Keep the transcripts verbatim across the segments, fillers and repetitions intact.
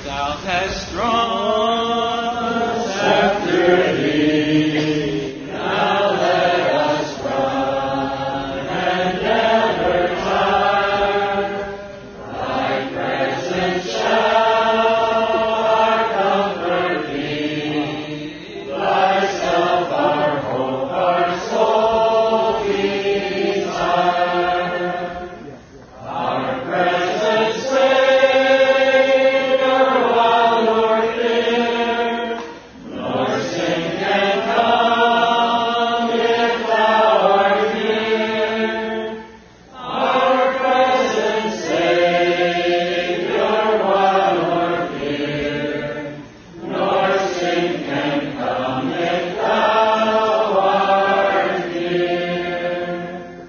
Thou hast drawn us after thee. Now let us run and never tire. Thy presence shall our comfort be. Thyself our hope, our soul desire. Our present Savior, while Lord clear, nor sin can come if thou art near. Our present Savior, while Lord clear, nor sin can come if thou art near.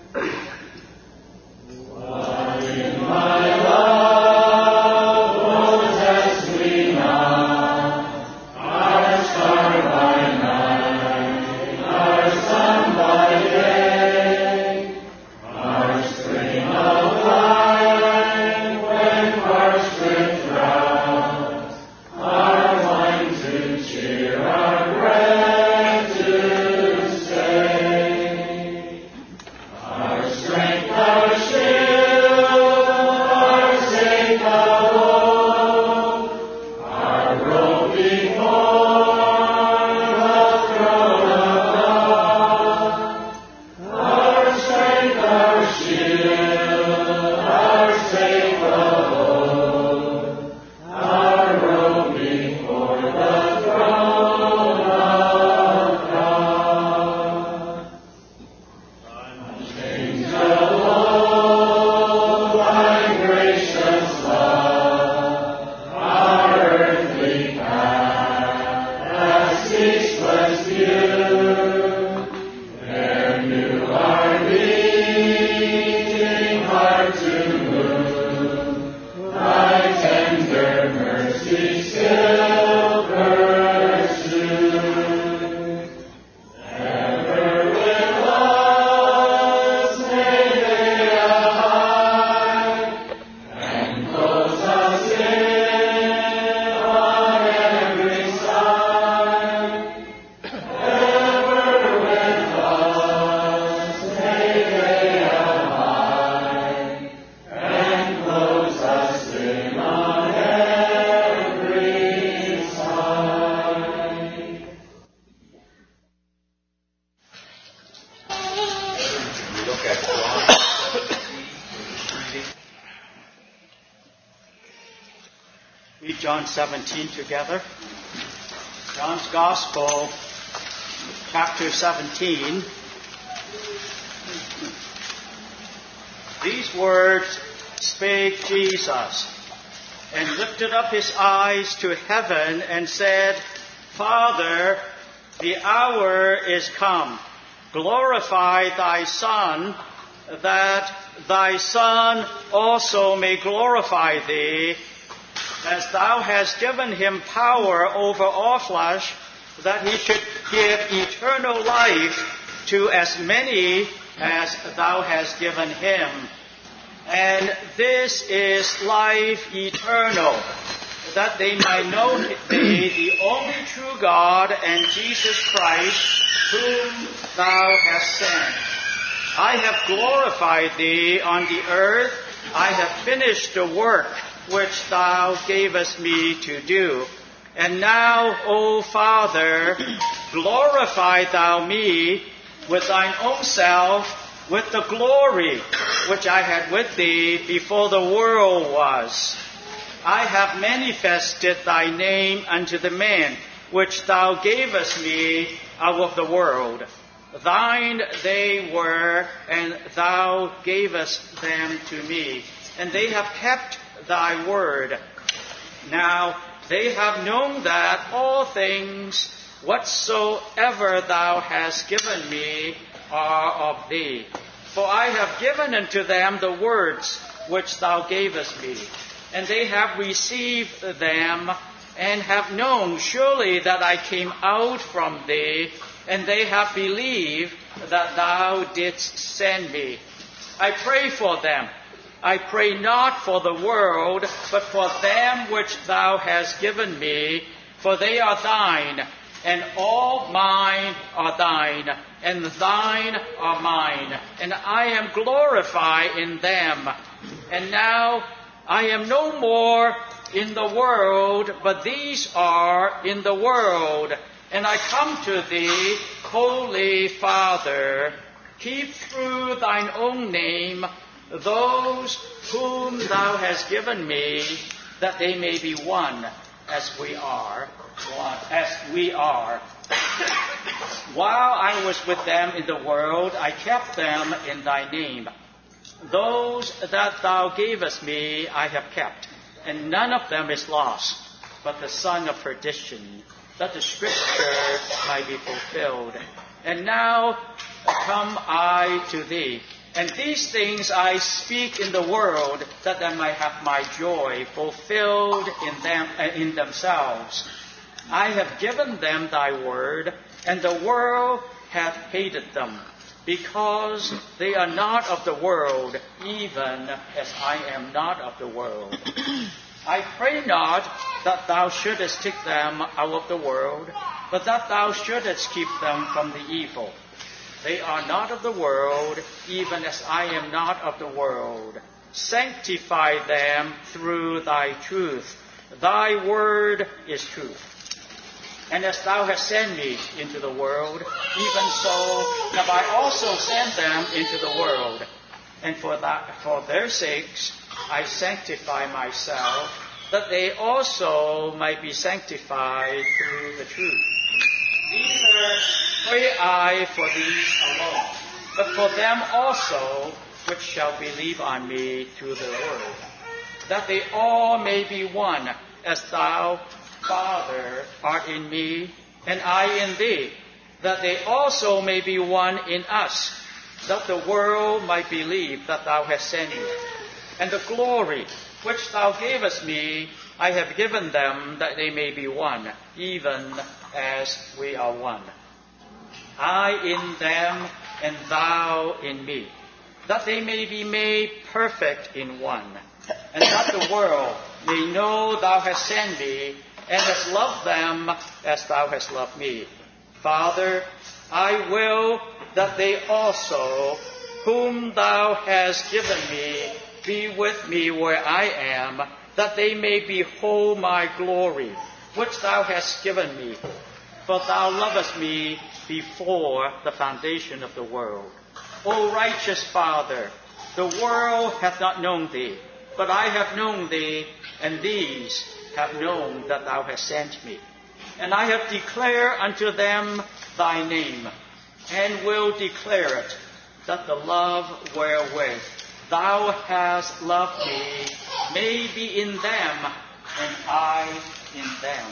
What in my love possess we not? Our star by night, our sun by day, our spring of life when parched with drought, our wine to cheer, our bread to stay. Our strength, our shield, our safe alone, our robe before the throne of God. Our strength, our shield, our safe alone, our robe before the throne of God. Angel alone, thy gracious love, our earthly path, as ceaseless view. There knew our beating heart to move, thy tender mercy still pursue. Ever with us may they abide, and close us in on every side. Ever with us may they abide, and close us in on every side. We look at John seventeen. Read John seventeen together. John's Gospel, chapter seventeen. These words spake Jesus, and lifted up his eyes to heaven, and said, Father, the hour is come. Glorify thy Son, that thy Son also may glorify thee, as thou hast given him power over all flesh, that he should give eternal life to as many as thou hast given him. And this is life eternal, that they might know thee, the only true God, and Jesus Christ, whom thou hast sent. I have glorified thee on the earth. I have finished the work which thou gavest me to do. And now, O Father, glorify thou me with thine own self, with the glory which I had with thee before the world was. I have manifested thy name unto the men which thou gavest me out of the world. Thine they were, and thou gavest them to me, and they have kept thy word. Now they have known that all things whatsoever thou hast given me are of thee. For I have given unto them the words which thou gavest me, and they have received them, and have known surely that I came out from thee, and they have believed that thou didst send me. I pray for them. I pray not for the world, but for them which thou hast given me, for they are thine, and all mine are thine, and thine are mine, and I am glorified in them. And now I am no more in the world, but these are in the world. And I come to thee, Holy Father, keep through thine own name those whom thou hast given me, that they may be one as we are, one as we are. While I was with them in the world, I kept them in thy name. Those that thou gavest me I have kept, and none of them is lost, but the son of perdition, that the scripture might be fulfilled. And now come I to thee. And these things I speak in the world, that they might have my joy fulfilled in them, uh, in themselves. I have given them thy word, and the world hath hated them, because they are not of the world, even as I am not of the world. I pray not that thou shouldest take them out of the world, but that thou shouldest keep them from the evil. They are not of the world, even as I am not of the world. Sanctify them through thy truth. Thy word is truth. And as thou hast sent me into the world, even so have I also sent them into the world. And for that, for their sakes I sanctify myself, that they also might be sanctified through the truth. Neither pray I for these alone, but for them also which shall believe on me through the word, that they all may be one, as thou, Father, art in me, and I in thee, that they also may be one in us, that the world might believe that thou hast sent me. And the glory which thou gavest me, I have given them, that they may be one, even as we are one. I in them, and thou in me, that they may be made perfect in one, and that the world may know thou hast sent me, and hast loved them as thou hast loved me. Father, I will that they also, whom thou hast given me, be with me where I am, that they may behold my glory, which thou hast given me. For thou lovest me before the foundation of the world. O righteous Father, the world hath not known thee, but I have known thee, and these have known that thou hast sent me. And I have declared unto them thy name, and will declare it, that the love wherewith thou hast loved me may be in them, and I in them.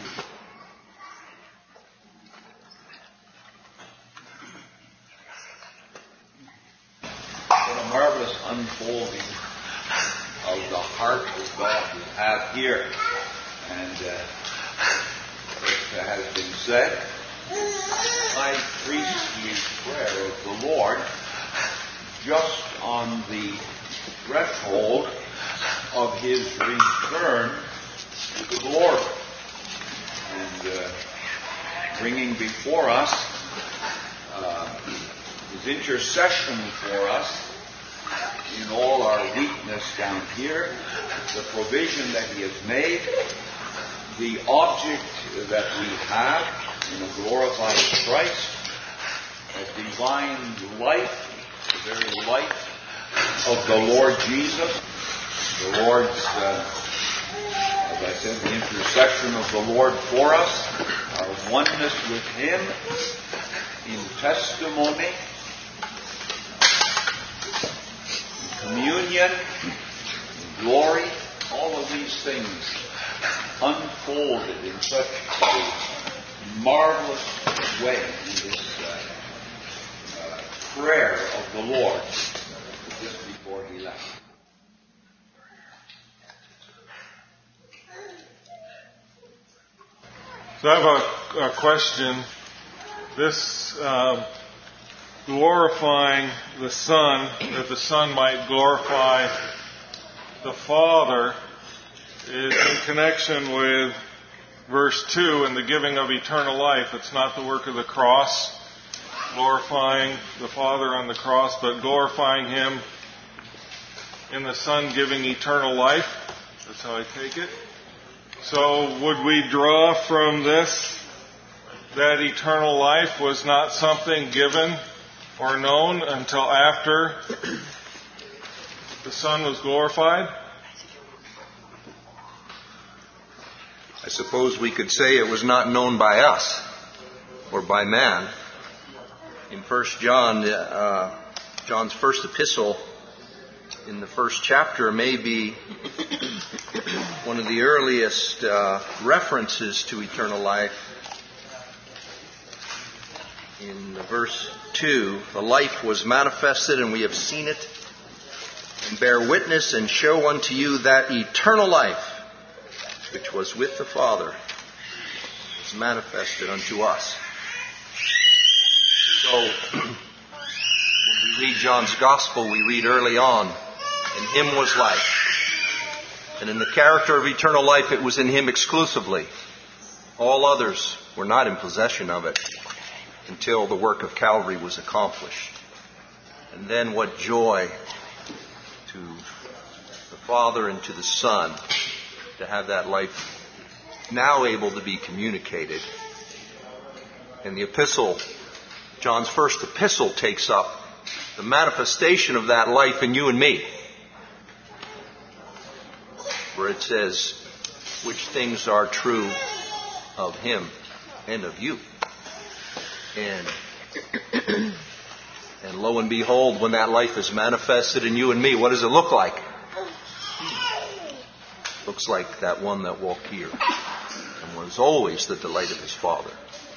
What a marvelous unfolding of the heart of God we have here. And uh, it has been said, high priestly prayer of the Lord, just on the threshold of his return to glory, and uh, bringing before us uh, his intercession for us in all our weakness down here, the provision that he has made, the object that we have in a glorified Christ, a divine life, the very life of the Lord Jesus, the Lord's, uh, as I said, the intercession of the Lord for us, our oneness with him in testimony, in communion, in glory, all of these things unfolded in such a marvelous way in this uh, uh, prayer of the Lord just before he left. So I have a, a question. This uh, glorifying the Son, that the Son might glorify the Father is in connection with verse two and the giving of eternal life. It's not the work of the cross, glorifying the Father on the cross, but glorifying Him in the Son giving eternal life. That's how I take it. So would we draw from this that eternal life was not something given or known until after the Son was glorified? I suppose we could say it was not known by us or by man. In First John, uh, John's first epistle, in the first chapter, may be one of the earliest uh, references to eternal life. In verse two, the life was manifested, and we have seen it, and bear witness and show unto you that eternal life, which was with the Father, is manifested unto us. So, when we read John's Gospel, we read early on, in Him was life. And in the character of eternal life, it was in Him exclusively. All others were not in possession of it until the work of Calvary was accomplished. And then what joy to the Father and to the Son to have that life now able to be communicated. And the epistle, John's first epistle, takes up the manifestation of that life in you and me, where it says, which things are true of Him and of you. And, and lo and behold, when that life is manifested in you and me, what does it look like? Looks like that one that walked here and was always the delight of his Father.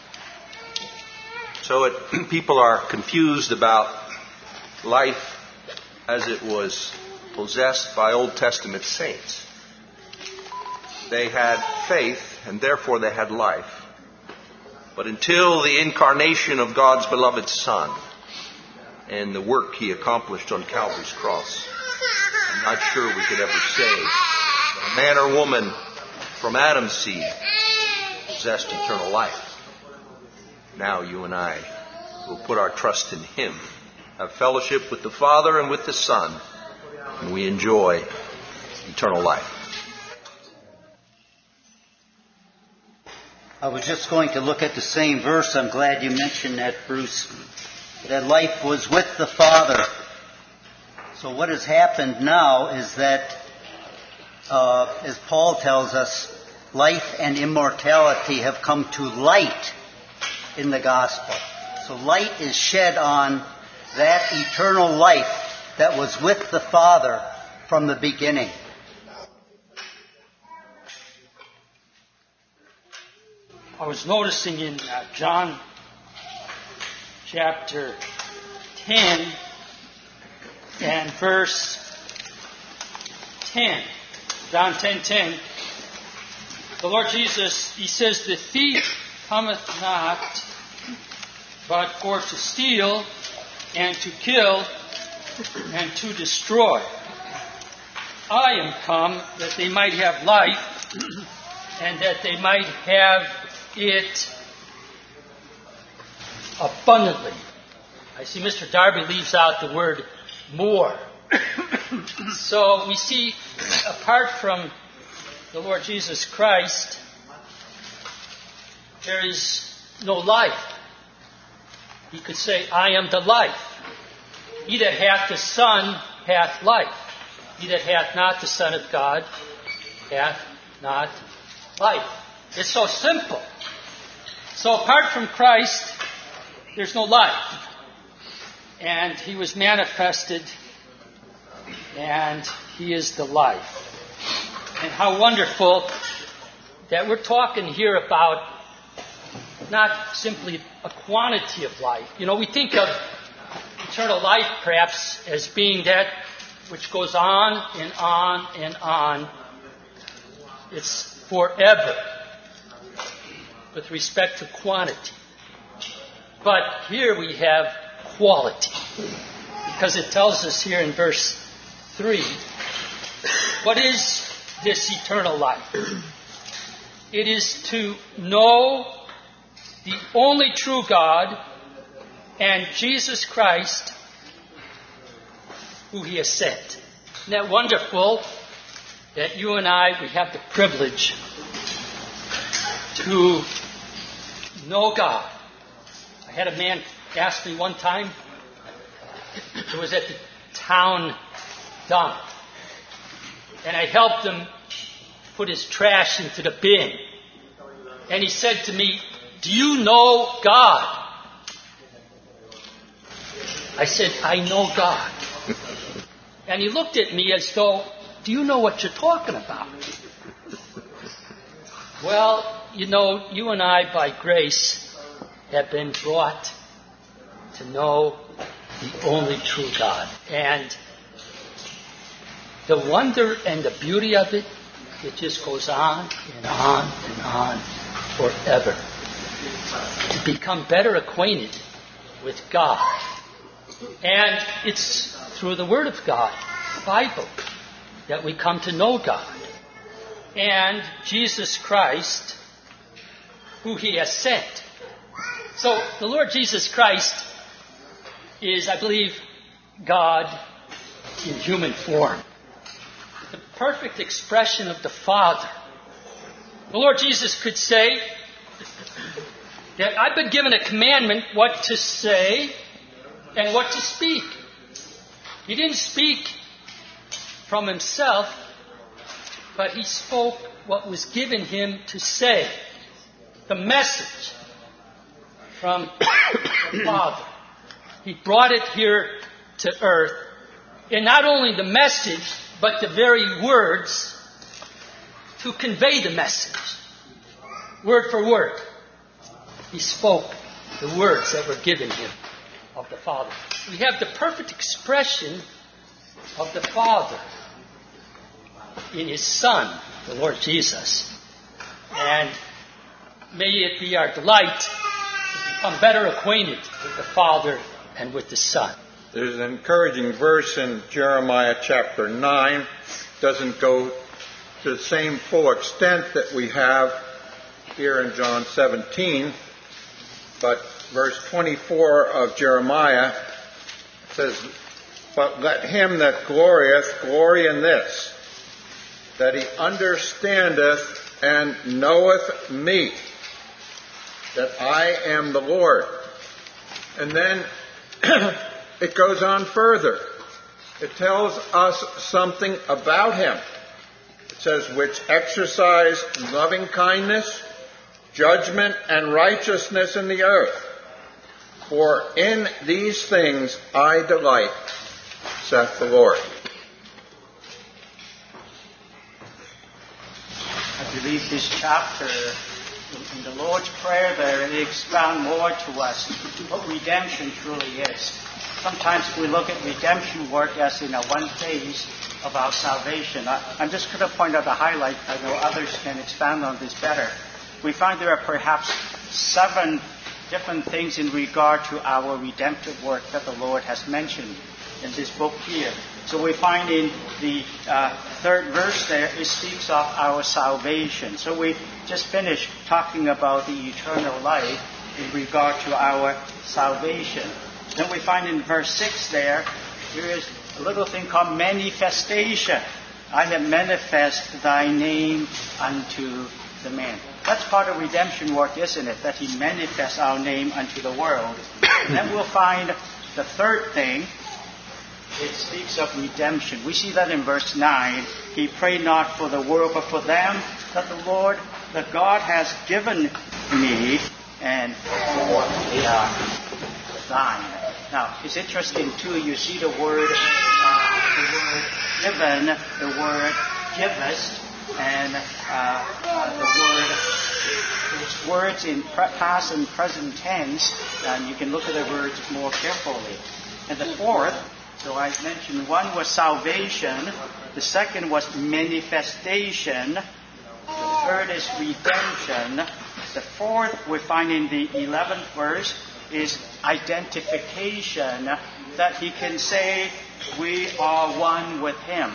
So it, people are confused about life as it was possessed by Old Testament saints. They had faith, and therefore they had life. But until the incarnation of God's beloved Son and the work He accomplished on Calvary's cross, I'm not sure we could ever say that a man or woman from Adam's seed possessed eternal life. Now you and I will put our trust in Him, have fellowship with the Father and with the Son, and we enjoy eternal life. I was just going to look at the same verse. I'm glad you mentioned that, Bruce. That life was with the Father. So what has happened now is that, uh, as Paul tells us, life and immortality have come to light in the gospel. So light is shed on that eternal life that was with the Father from the beginning. I was noticing in uh, John chapter ten and verse ten, John ten ten, the Lord Jesus, He says, the thief cometh not but for to steal and to kill and to destroy. I am come that they might have life and that they might have it abundantly. I see Mister Darby leaves out the word more. So we see, apart from the Lord Jesus Christ, there is no life. He could say, I am the life. He that hath the Son hath life. He that hath not the Son of God hath not life. It's so simple. So apart from Christ, there's no life. And He was manifested, and He is the life. And how wonderful that we're talking here about not simply a quantity of life. You know, we think of eternal life perhaps as being that which goes on and on and on. It's forever with respect to quantity. But here we have quality, because it tells us here in verse three What is this eternal life? It is to know the only true God and Jesus Christ, who He has sent. Isn't that wonderful that you and I, we have the privilege to know God? I had a man ask me one time, it was at the town dump, and I helped him put his trash into the bin. And he said to me, "Do you know God?" I said, "I know God." And he looked at me as though, "Do you know what you're talking about?" Well, you know, you and I, by grace, have been brought to know the only true God. And the wonder and the beauty of it, it just goes on and on and on forever. To become better acquainted with God. And it's through the Word of God, the Bible, that we come to know God. And Jesus Christ, who He has sent. So the Lord Jesus Christ is, I believe, God in human form. The perfect expression of the Father. The Lord Jesus could say that I've been given a commandment what to say and what to speak. He didn't speak from Himself, but He spoke what was given Him to say. The message from the Father. He brought it here to earth. And not only the message, but the very words to convey the message. Word for word. He spoke the words that were given Him of the Father. We have the perfect expression of the Father in His Son, the Lord Jesus. And may it be our delight to become better acquainted with the Father and with the Son. There's an encouraging verse in Jeremiah chapter nine. Doesn't go to the same full extent that we have here in John seventeen. But verse twenty-four of Jeremiah says, "But let him that glorieth glory in this, that he understandeth and knoweth me, that I am the Lord." And then it goes on further. It tells us something about Him. It says, "which exercise loving kindness, judgment, and righteousness in the earth. For in these things I delight, saith the Lord." I believe this chapter in the Lord's Prayer there, it expounds more to us what redemption truly is. Sometimes we look at redemption work as in a one phase of our salvation. I, I'm just going to point out a highlight. I know others can expand on this better. We find there are perhaps seven different things in regard to our redemptive work that the Lord has mentioned in this book here. So we find in the uh, third verse there, it speaks of our salvation. So we just finished talking about the eternal life in regard to our salvation. Then we find in verse six there, there is a little thing called manifestation. "I have manifest thy name unto the man." That's part of redemption work, isn't it? That He manifests our name unto the world. And then we'll find the third thing. It speaks of redemption. We see that in verse nine. "He prayed not for the world, but for them that the Lord, that God has given me, and for they are thine." Now, it's interesting too, you see the word, uh, the word given, the word givest, and uh, uh, the word, there's words in pre- past and present tense, and you can look at the words more carefully. And the fourth, so I mentioned one was salvation, the second was manifestation, the third is redemption, the fourth we find in the eleventh verse is identification, that He can say we are one with Him.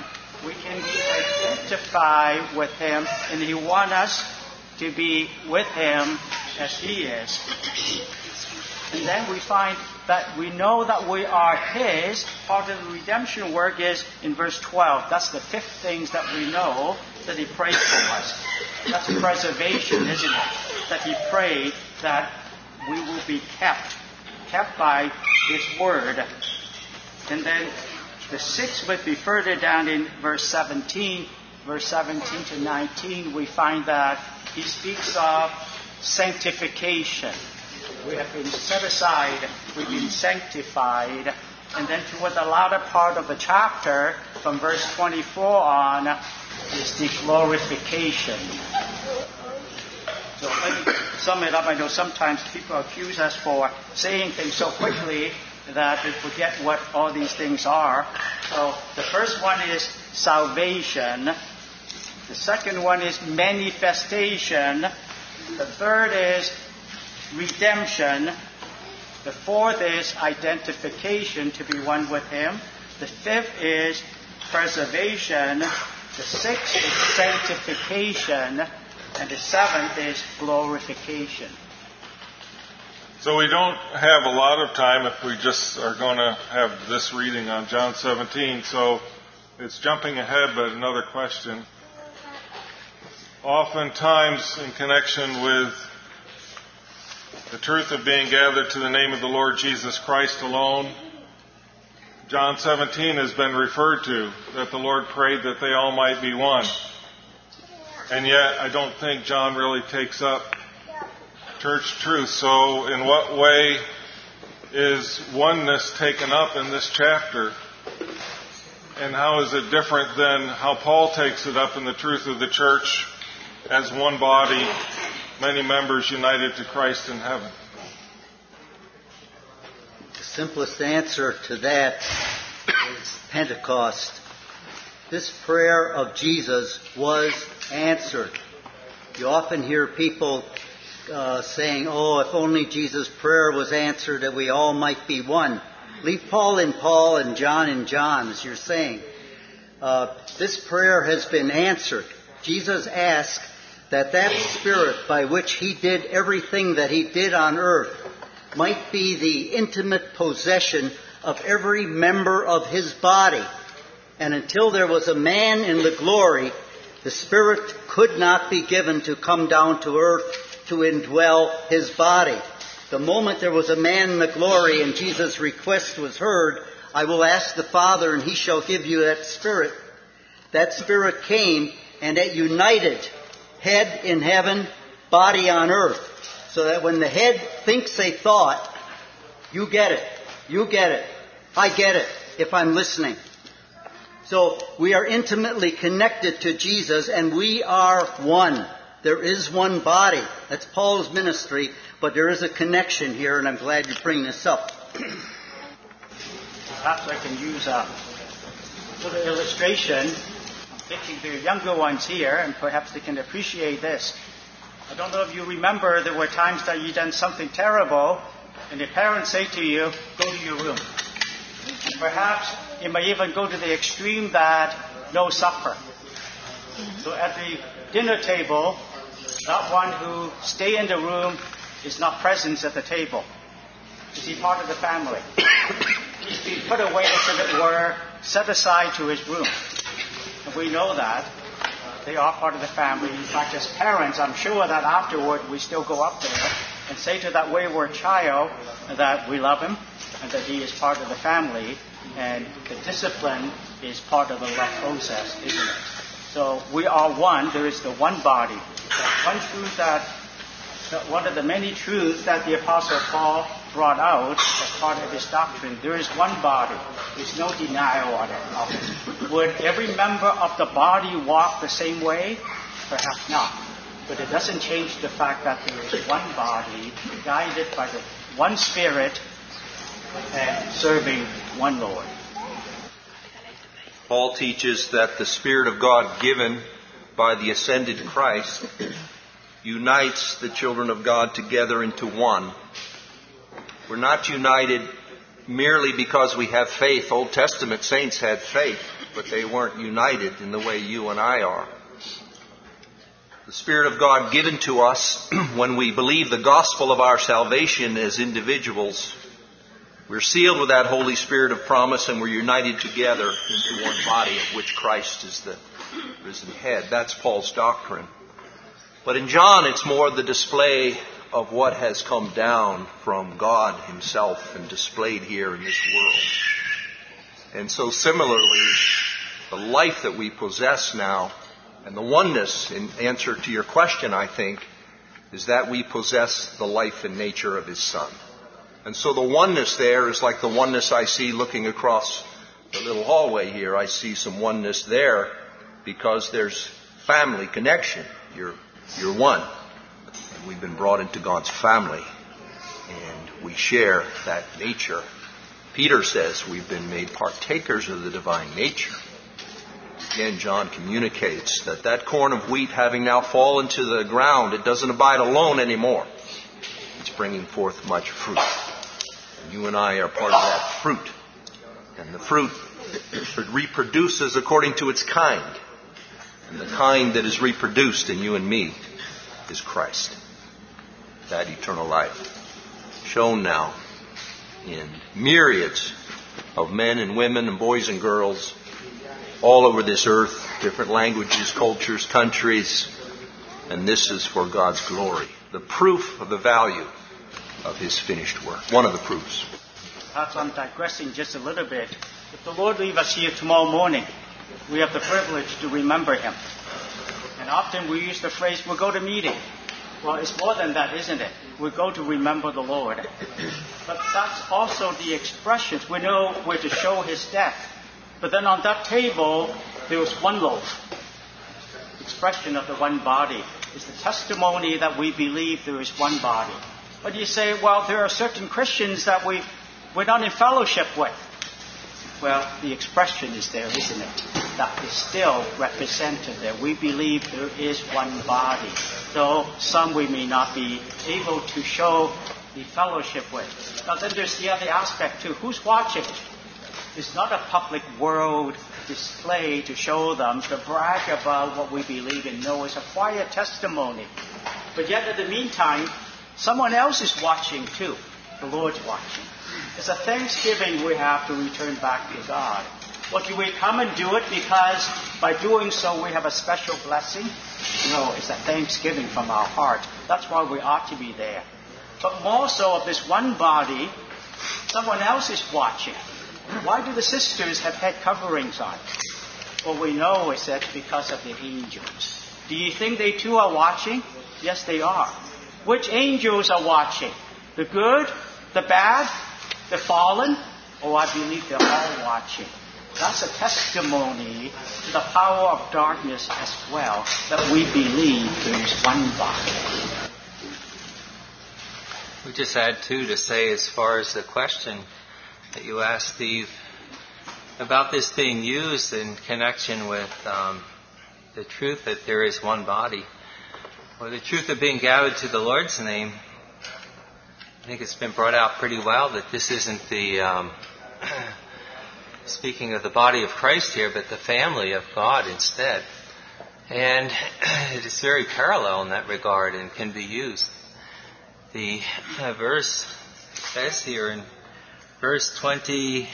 we can be identified with Him, and He wants us to be with Him as He is. And then we find that we know that we are His. Part of the redemption work is in verse twelve. That's the fifth thing that we know, that He prayed for us. That's preservation, isn't it? That He prayed that we will be kept, kept by His word. And then the sixth would be further down in verse seventeen. Verse seventeen to nineteen, we find that He speaks of sanctification. We have been set aside, we've been sanctified. And then toward the latter part of the chapter, from verse twenty-four on, is the glorification. So let me sum it up. I know sometimes people accuse us for saying things so quickly that we forget what all these things are. So the first one is salvation. The second one is manifestation. The third is redemption. The fourth is identification, to be one with Him. The fifth is preservation. The sixth is sanctification. And the seventh is glorification. So we don't have a lot of time if we just are going to have this reading on John seventeen. So it's jumping ahead, but another question. Oftentimes in connection with the truth of being gathered to the name of the Lord Jesus Christ alone, John seventeen has been referred to, that the Lord prayed that they all might be one. And yet I don't think John really takes up church truth. So in what way is oneness taken up in this chapter? And how is it different than how Paul takes it up in the truth of the church as one body, many members united to Christ in heaven? The simplest answer to that is Pentecost. This prayer of Jesus was answered. You often hear people uh, saying, oh, if only Jesus' prayer was answered that we all might be one. Leave Paul in Paul and John in John, as you're saying. Uh, this prayer has been answered. Jesus asked that that Spirit by which He did everything that He did on earth might be the intimate possession of every member of His body. And until there was a man in the glory, the Spirit could not be given to come down to earth to indwell His body. The moment there was a man in the glory and Jesus' request was heard, I will ask the Father and He shall give you that Spirit. That Spirit came and it united head in heaven, body on earth. So that when the head thinks a thought, you get it. You get it. I get it if I'm listening. So we are intimately connected to Jesus and we are one. There is one body. That's Paul's ministry, but there is a connection here, and I'm glad you bring this up. Perhaps I can use a little illustration. I'm picking the younger ones here, and perhaps they can appreciate this. I don't know if you remember, there were times that you done something terrible, and the parents say to you, go to your room. And perhaps it may even go to the extreme that no supper. So at the dinner table, that one who stay in the room is not present at the table. Is he part of the family? He's been put away, as it were, set aside to his room. And we know that. Uh, they are part of the family. In fact, as parents, I'm sure that afterward we still go up there and say to that wayward child that we love him and that he is part of the family. And the discipline is part of the love process, isn't it? So we are one. There is the one body. One truth that, that, one of the many truths that the Apostle Paul brought out as part of his doctrine. There is one body. There's no denial of it. Would every member of the body walk the same way? Perhaps not. But it doesn't change the fact that there is one body, guided by the one Spirit, and serving one Lord. Paul teaches that the Spirit of God given by the ascended Christ unites the children of God together into one. We're not united merely because we have faith. Old Testament saints had faith. but they weren't united in the way you and I are. The Spirit of God given to us when we believe the gospel of our salvation as individuals, we're sealed with that Holy Spirit of promise and we're united together into one body of which Christ is the risen head. That's Paul's doctrine. But in John, it's more the display of what has come down from God himself and displayed here in this world. And so similarly, the life that we possess now and the oneness, in answer to your question, I think, is that we possess the life and nature of his Son. And so the oneness there is like the oneness I see looking across the little hallway here. I see some oneness there because there's family connection. You're, you're one. And we've been brought into God's family. And we share that nature. Peter says we've been made partakers of the divine nature. Again, John communicates that that corn of wheat having now fallen to the ground, it doesn't abide alone anymore. It's bringing forth much fruit. And you and I are part of that fruit. And the fruit reproduces according to its kind. And the kind that is reproduced in you and me is Christ. That eternal life. Shown now in myriads of men and women and boys and girls all over this earth, different languages, cultures, countries, and this is for God's glory. The proof of the value of his finished work. One of the proofs. Perhaps I'm digressing just a little bit. If the Lord leave us here tomorrow morning, we have the privilege to remember him. And often we use the phrase, we'll go to meeting. Well, it's more than that, isn't it? We go to remember the Lord. But that's also the expressions. We know we're to show his death. But then on that table, there was one loaf. The expression of the one body is the testimony that we believe there is one body. But you say, well, there are certain Christians that we, we're not in fellowship with. Well, the expression is there, isn't it? That is still represented there. We believe there is one body. Though some we may not be able to show the fellowship with. Now then there's the other aspect too. Who's watching? It's not a public world display to show them, to brag about what we believe in. No, it's a quiet testimony. But yet in the meantime, someone else is watching too. The Lord's watching. It's a thanksgiving we have to return back to God. Well, do we come and do it because by doing so we have a special blessing? No, it's a thanksgiving from our heart. That's why we ought to be there. But more so of this one body, someone else is watching. Why do the sisters have head coverings on? Well, we know it's that because of the angels. Do you think they too are watching? Yes, they are. Which angels are watching? The good, the bad, the fallen? Oh, I believe they're all watching. That's a testimony to the power of darkness as well, that we believe there is one body. We just add, too, to say as far as the question that you asked, Steve, about this being used in connection with um, the truth that there is one body, or the truth of being gathered to the Lord's name. I think it's been brought out pretty well that this isn't the, um, speaking of the body of Christ here, but the family of God instead. And it is very parallel in that regard and can be used. The uh, verse says here in verse twenty-three,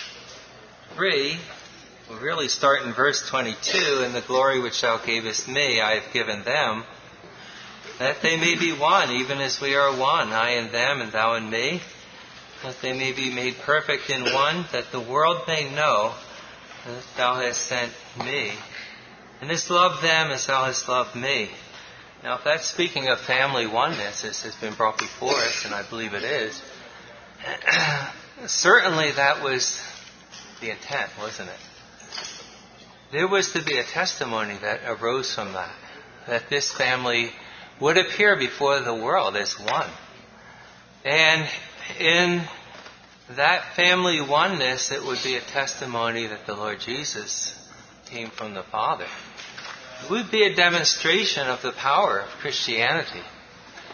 we'll really start in verse twenty-two, "And the glory which thou gavest me, I have given them, that they may be one, even as we are one, I and them, and thou and me, that they may be made perfect in one, that the world may know that thou hast sent me, and hast loved them as thou hast loved me." Now, if that's speaking of family oneness, as has been brought before us, and I believe it is, certainly that was the intent, wasn't it? There was to be a testimony that arose from that, that this family would appear before the world as one. And in that family oneness, it would be a testimony that the Lord Jesus came from the Father. It would be a demonstration of the power of Christianity.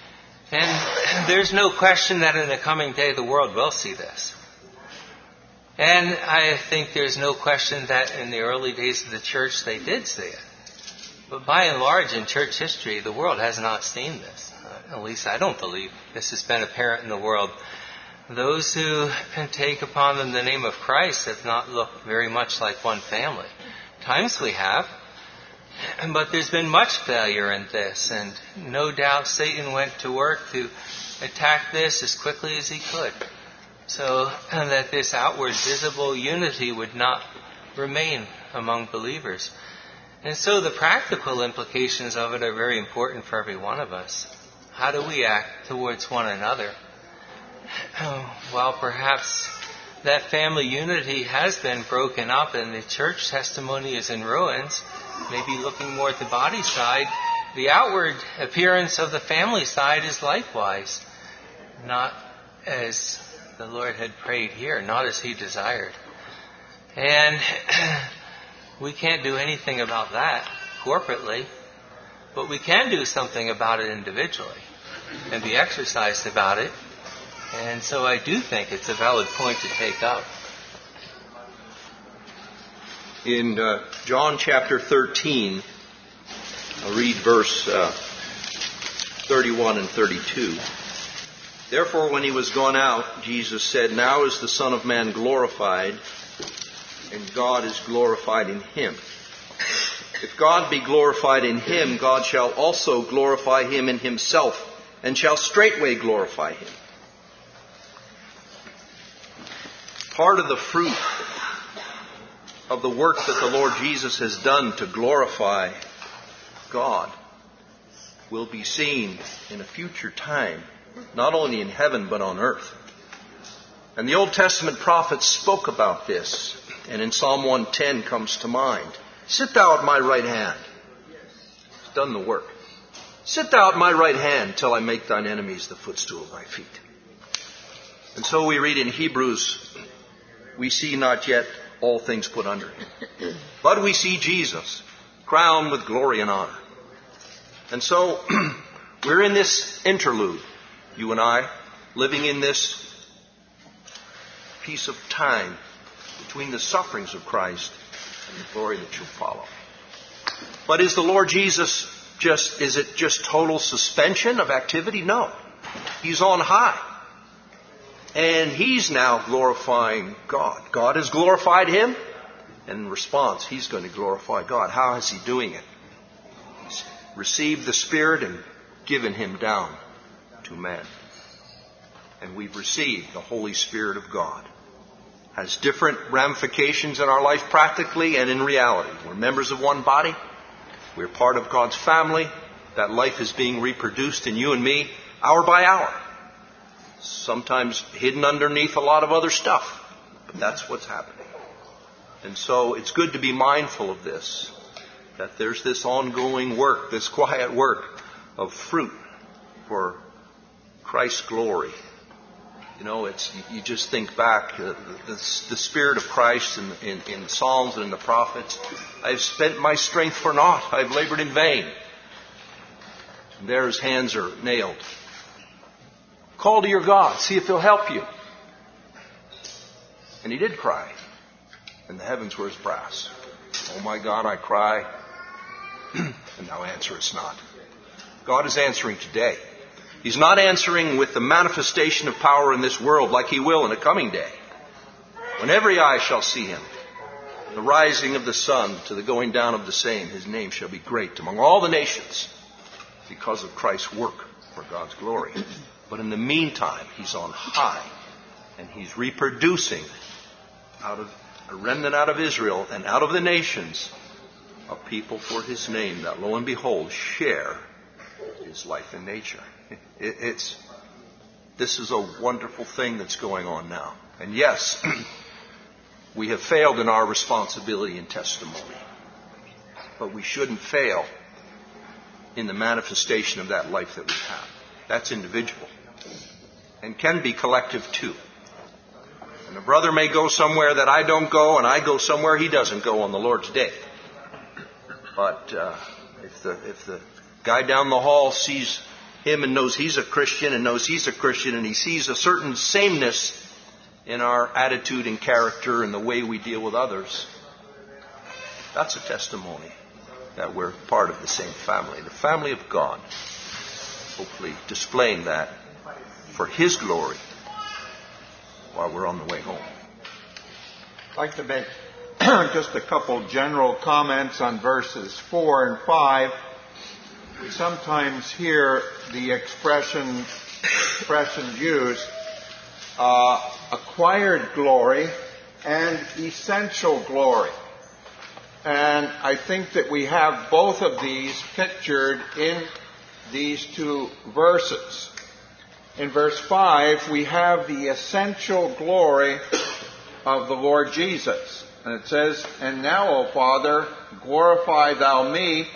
And there's no question that in the coming day the world will see this. And I think there's no question that in the early days of the church they did see it. But by and large in church history, the world has not seen this. Uh, at least I don't believe this has been apparent in the world. Those who can take upon them the name of Christ have not looked very much like one family. Times we have, but there's been much failure in this, and no doubt Satan went to work to attack this as quickly as he could, so that this outward visible unity would not remain among believers. And so the practical implications of it are very important for every one of us. How do we act towards one another? While perhaps that family unity has been broken up and the church testimony is in ruins, maybe looking more at the body side, the outward appearance of the family side is likewise not as the Lord had prayed here, not as He desired. And we can't do anything about that corporately, but we can do something about it individually and be exercised about it. And so I do think it's a valid point to take up. In uh, John chapter thirteen, I'll read verse uh, thirty-one and thirty-two. Therefore, when he was gone out, Jesus said, "Now is the Son of Man glorified, and God is glorified in him. If God be glorified in him, God shall also glorify him in himself, and shall straightway glorify him." Part of the fruit of the work that the Lord Jesus has done to glorify God will be seen in a future time, not only in heaven but on earth. And the Old Testament prophets spoke about this, and in Psalm one ten comes to mind. "Sit thou at my right hand." It's done the work. "Sit thou at my right hand till I make thine enemies the footstool of thy feet." And so we read in Hebrews, "We see not yet all things put under him, but we see Jesus crowned with glory and honor." And so we're in this interlude, you and I, living in this piece of time between the sufferings of Christ and the glory that shall follow. But is the Lord Jesus just, is it just total suspension of activity? No. He's on high. And He's now glorifying God. God has glorified Him. And in response, He's going to glorify God. How is He doing it? He's received the Spirit and given Him down to man. And we've received the Holy Spirit of God. Has different ramifications in our life practically and in reality. We're members of one body. We're part of God's family. That life is being reproduced in you and me hour by hour. Sometimes hidden underneath a lot of other stuff. But that's what's happening. And so it's good to be mindful of this. That there's this ongoing work, this quiet work of fruit for Christ's glory. You know, it's you just think back, uh, the, the Spirit of Christ in, in, in Psalms and in the prophets. "I've spent my strength for naught. I've labored in vain." And there His hands are nailed. Call to your God. See if He'll help you. And He did cry. And the heavens were as brass. "Oh my God, I cry, and thou answerest not." God is answering today. He's not answering with the manifestation of power in this world like He will in a coming day. When every eye shall see Him, the rising of the sun to the going down of the same, His name shall be great among all the nations because of Christ's work for God's glory. But in the meantime, He's on high, and He's reproducing out of a remnant out of Israel and out of the nations a people for His name that, lo and behold, share His life and nature. It, it's this is a wonderful thing that's going on now. And yes, we have failed in our responsibility and testimony, but we shouldn't fail in the manifestation of that life that we have. That's individual. And can be collective too. And a brother may go somewhere that I don't go, and I go somewhere he doesn't go on the Lord's day. But uh, if the if the guy down the hall sees him and knows he's a Christian and knows he's a Christian, and he sees a certain sameness in our attitude and character and the way we deal with others, that's a testimony that we're part of the same family, the family of God. Hopefully displaying that for His glory while we're on the way home. I'd like to make just a couple general comments on verses four and five. We sometimes hear the expression expression used, uh, acquired glory and essential glory. And I think that we have both of these pictured in these two verses. In verse five, we have the essential glory of the Lord Jesus. And it says, "And now, O Father, glorify thou me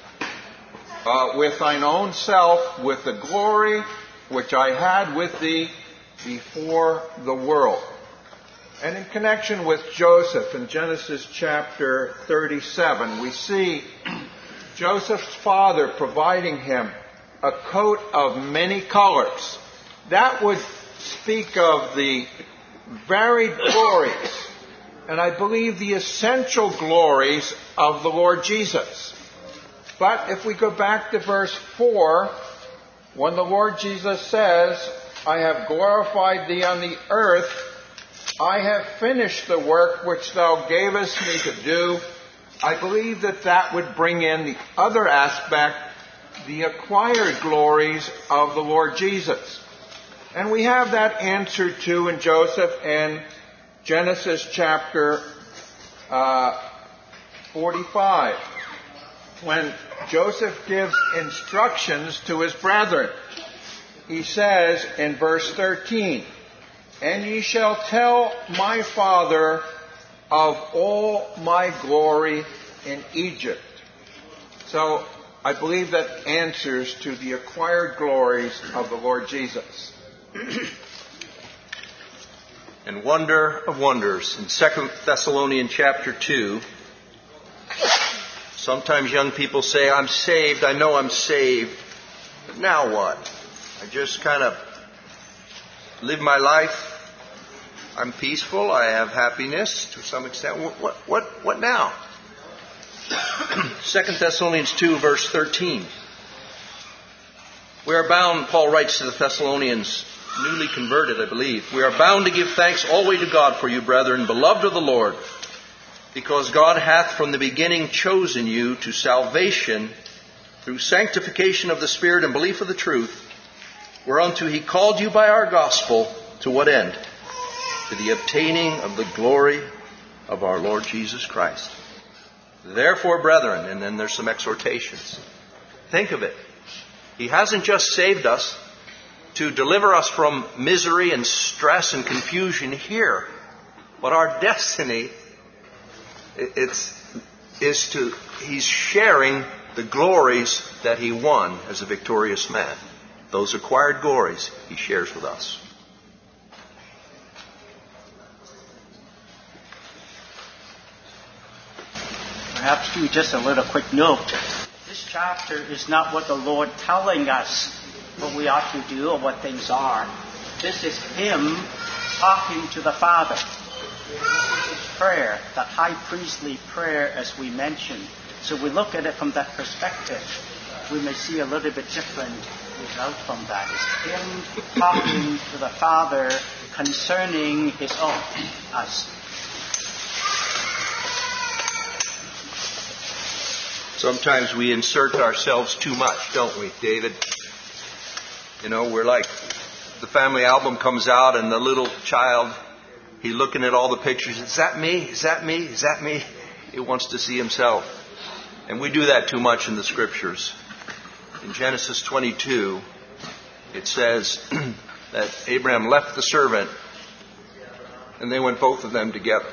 uh, with thine own self, with the glory which I had with thee before the world." And in connection with Joseph in Genesis chapter thirty-seven, we see Joseph's father providing him a coat of many colors. That would speak of the varied glories, and I believe the essential glories of the Lord Jesus. But if we go back to verse four, when the Lord Jesus says, "I have glorified thee on the earth, I have finished the work which thou gavest me to do," I believe that that would bring in the other aspect, the acquired glories of the Lord Jesus. And we have that answered to in Joseph in Genesis chapter uh, forty-five, when Joseph gives instructions to his brethren. He says in verse thirteen, "And ye shall tell my father of all my glory in Egypt." So I believe that answers to the acquired glories of the Lord Jesus. And wonder of wonders, in Second Thessalonians chapter two, sometimes young people say, "I'm saved, I know I'm saved, but now what? I just kind of live my life. I'm peaceful, I have happiness to some extent. What, what, what, what now?" Second Thessalonians two, verse thirteen. We are bound, Paul writes to the Thessalonians, newly converted, I believe, "We are bound to give thanks always to God for you, brethren, beloved of the Lord, because God hath from the beginning chosen you to salvation through sanctification of the Spirit and belief of the truth, whereunto He called you by our gospel, to what end? To the obtaining of the glory of our Lord Jesus Christ. Therefore, brethren," and then there's some exhortations. Think of it. He hasn't just saved us to deliver us from misery and stress and confusion here, but our destiny it's, is to, He's sharing the glories that He won as a victorious man. Those acquired glories He shares with us. Perhaps do just a little quick note. This chapter is not what the Lord telling us what we ought to do or what things are. This is Him talking to the Father. This is prayer, that high priestly prayer as we mentioned. So we look at it from that perspective. We may see a little bit different result from that. It's Him talking to the Father concerning His own, us. Sometimes we insert ourselves too much, don't we, David? You know, we're like, the family album comes out and the little child, he's looking at all the pictures. Is that me? Is that me? Is that me? He wants to see himself. And we do that too much in the Scriptures. In Genesis twenty-two, it says that Abraham left the servant and they went both of them together.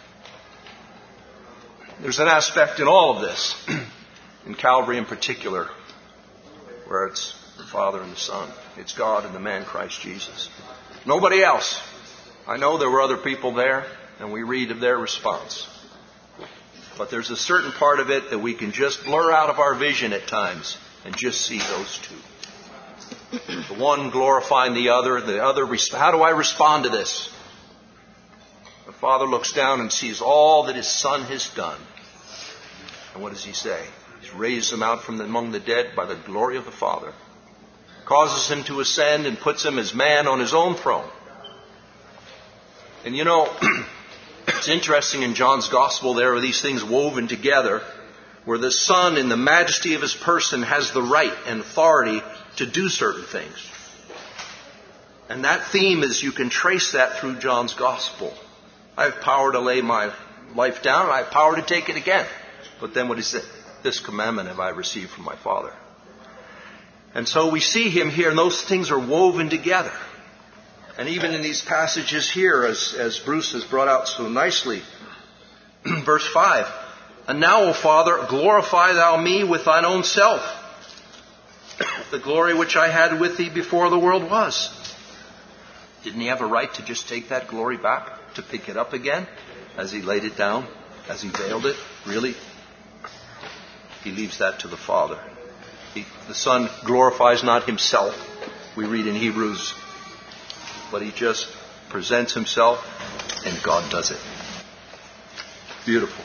There's an aspect in all of this, in Calvary in particular, where it's the Father and the Son. It's God and the man Christ Jesus. Nobody else. I know there were other people there, and we read of their response. But there's a certain part of it that we can just blur out of our vision at times and just see those two. The one glorifying the other, the other, how do I respond to this? The Father looks down and sees all that His Son has done. And what does He say? He's raised Him out from among the dead by the glory of the Father. Causes Him to ascend and puts Him as man on His own throne. And you know, it's interesting in John's Gospel there are these things woven together where the Son in the majesty of His person has the right and authority to do certain things. And that theme is, you can trace that through John's Gospel. I have power to lay my life down, and I have power to take it again. But then what he said, this commandment have I received from my Father. And so we see Him here, and those things are woven together. And even in these passages here, as, as Bruce has brought out so nicely, verse five, and now, O Father, glorify Thou me with Thine own self, the glory which I had with Thee before the world was. Didn't He have a right to just take that glory back, to pick it up again, as He laid it down, as He veiled it? Really? He leaves that to the Father. He, the Son glorifies not Himself, we read in Hebrews, but He just presents Himself, and God does it. Beautiful.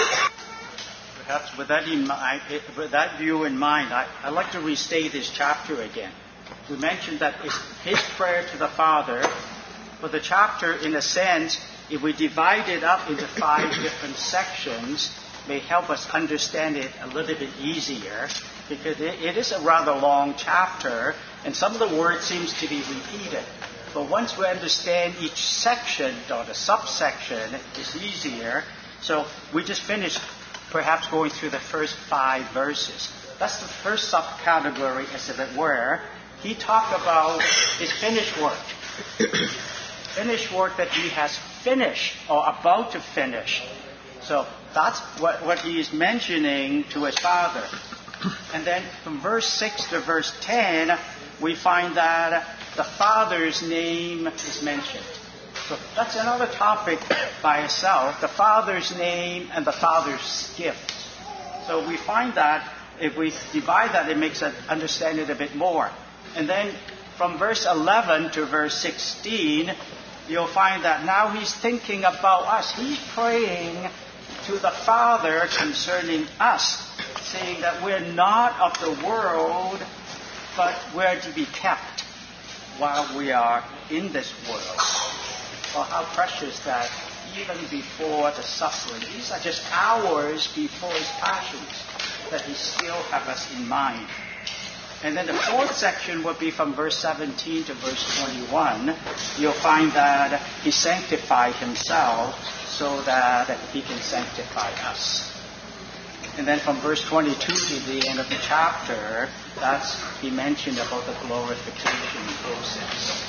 Perhaps with that, in mind, with that view in mind, I, I'd like to restate this chapter again. We mentioned that it's His prayer to the Father, but the chapter, in a sense, if we divide it up into five different sections, may help us understand it a little bit easier, because it, it is a rather long chapter, and some of the words seems to be repeated. But once we understand each section or the subsection, it's easier. So we just finished perhaps going through the first five verses. That's the first subcategory, as it were. He talked about His finished work. Finished work that He has finished or about to finish. So that's what, what He is mentioning to His Father. And then from verse six to verse ten, we find that the Father's name is mentioned. So that's another topic by itself, the Father's name and the Father's gift. So we find that if we divide that, it makes us understand it a bit more. And then from verse eleven to verse sixteen, you'll find that now He's thinking about us. He's praying to the Father concerning us, saying that we're not of the world, but we're to be kept while we are in this world. Well, how precious that even before the suffering, these are just hours before His passions, that He still has us in mind. And then the fourth section would be from verse seventeen to verse twenty-one. You'll find that He sanctified Himself so that He can sanctify us. And then from verse twenty-two to the end of the chapter, that's He mentioned about the glorification process.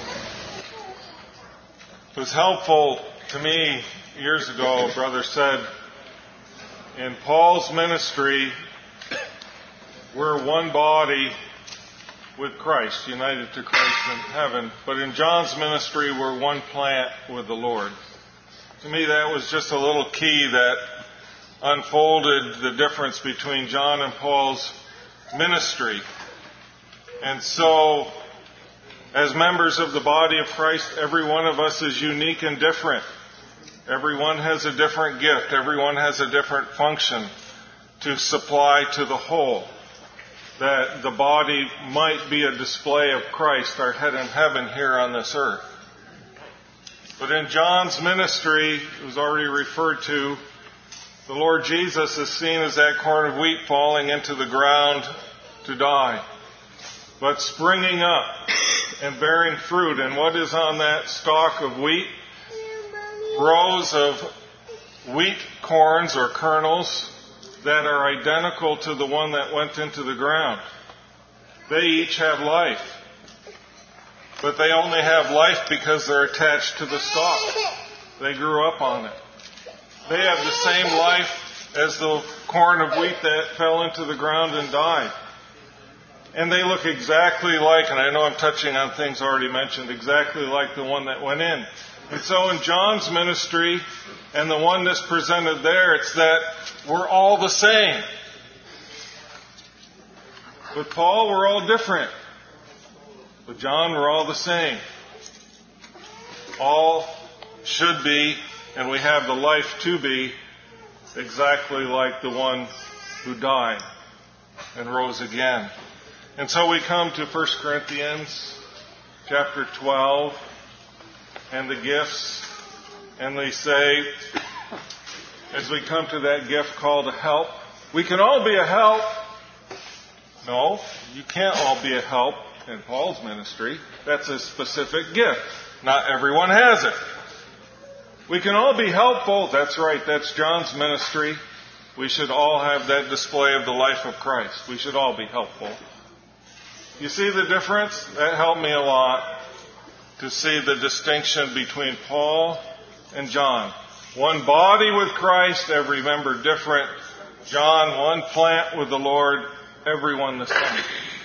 It was helpful to me years ago, a brother said, in Paul's ministry, we're one body with Christ, united to Christ in heaven. But in John's ministry, we're one plant with the Lord. To me, that was just a little key that unfolded the difference between John and Paul's ministry. And so, as members of the body of Christ, every one of us is unique and different. Everyone has a different gift. Everyone has a different function to supply to the whole. That the body might be a display of Christ, our head in heaven here on this earth. But in John's ministry, it was already referred to, the Lord Jesus is seen as that corn of wheat falling into the ground to die, but springing up and bearing fruit. And what is on that stalk of wheat? Rows of wheat corns or kernels that are identical to the one that went into the ground. They each have life, but they only have life because they're attached to the stalk. They grew up on it. They have the same life as the corn of wheat that fell into the ground and died. And they look exactly like, and I know I'm touching on things already mentioned, exactly like the one that went in. And so in John's ministry and the one that's presented there, it's that we're all the same. With Paul, we're all different. With John, we're all the same. All should be, and we have the life to be, exactly like the one who died and rose again. And so we come to First Corinthians chapter twelve and the gifts, and they say, as we come to that gift called a help, we can all be a help. No, you can't all be a help in Paul's ministry. That's a specific gift. Not everyone has it. We can all be helpful. That's right. That's John's ministry. We should all have that display of the life of Christ. We should all be helpful. You see the difference? That helped me a lot to see the distinction between Paul and John. One body with Christ, every member different. John, one plant with the Lord, everyone the same.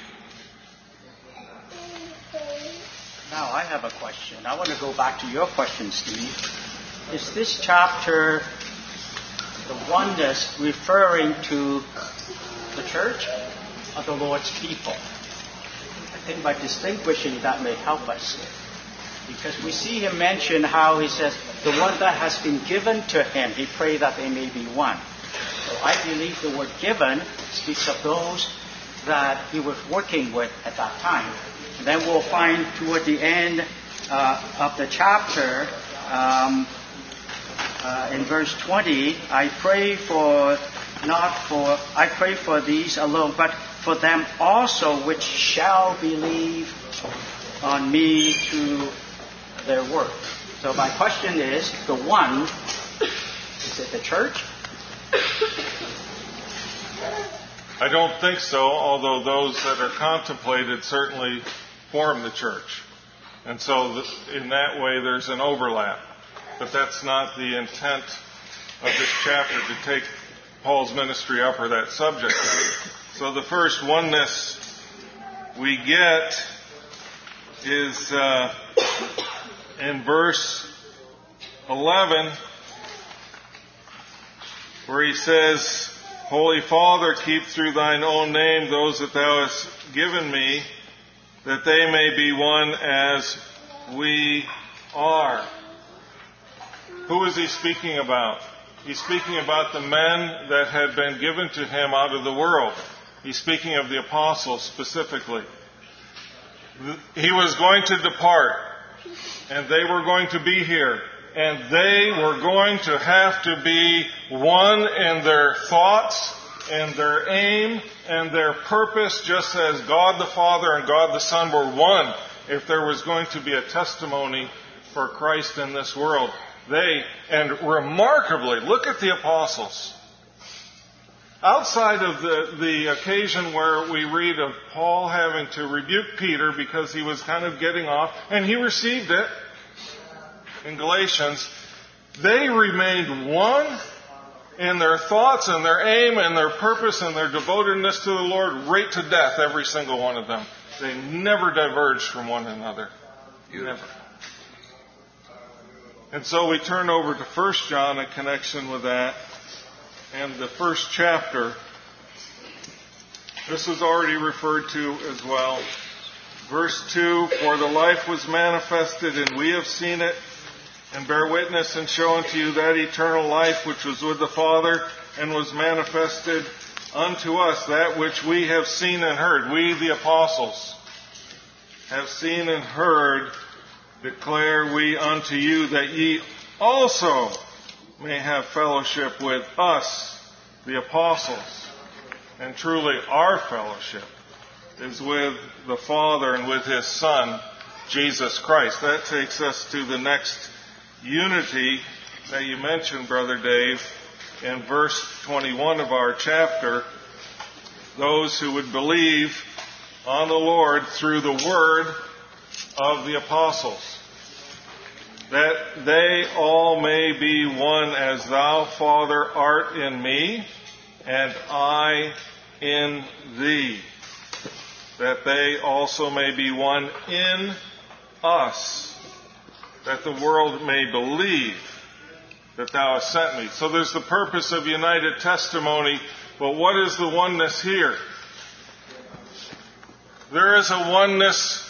Now I have a question. I want to go back to your question, Steve. Is this chapter the oneness referring to the church or the Lord's people? I think by distinguishing that may help us. Because we see him mention how he says, the one that has been given to him, he prayed that they may be one. So I believe the word given speaks of those that he was working with at that time. And then we'll find toward the end uh, of the chapter, um, uh, in verse twenty, I pray for, not for, I pray for these alone, but for them also which shall believe on me through their work. So my question is, the one, is it the church? I don't think so, although those that are contemplated certainly form the church. And so in that way there's an overlap. But that's not the intent of this chapter, to take Paul's ministry up or that subject. So the first oneness we get is uh, in verse eleven, where he says, Holy Father, keep through thine own name those that thou hast given me, that they may be one as we are. Who is he speaking about? He's speaking about the men that had been given to him out of the world. He's speaking of the apostles specifically. He was going to depart, and they were going to be here, and they were going to have to be one in their thoughts and their aim and their purpose, just as God the Father and God the Son were one. If there was going to be a testimony for Christ in this world, they, and remarkably, look at the apostles. Outside of the, the occasion where we read of Paul having to rebuke Peter because he was kind of getting off, and he received it in Galatians, they remained one in their thoughts and their aim and their purpose and their devotedness to the Lord right to death, every single one of them. They never diverged from one another. Never. And so we turn over to First John in connection with that. And the first chapter, this is already referred to as well. Verse two, For the life was manifested, and we have seen it, and bear witness and show unto you that eternal life which was with the Father, and was manifested unto us, that which we have seen and heard. We, the apostles, have seen and heard, declare we unto you, that ye also may have fellowship with us, the apostles. And truly our fellowship is with the Father and with His Son, Jesus Christ. That takes us to the next unity that you mentioned, Brother Dave, in verse twenty-one of our chapter. Those who would believe on the Lord through the word of the apostles, that they all may be one, as thou, Father, art in me, and I in thee, that they also may be one in us, that the world may believe that thou hast sent me. So there's the purpose of united testimony, but what is the oneness here? There is a oneness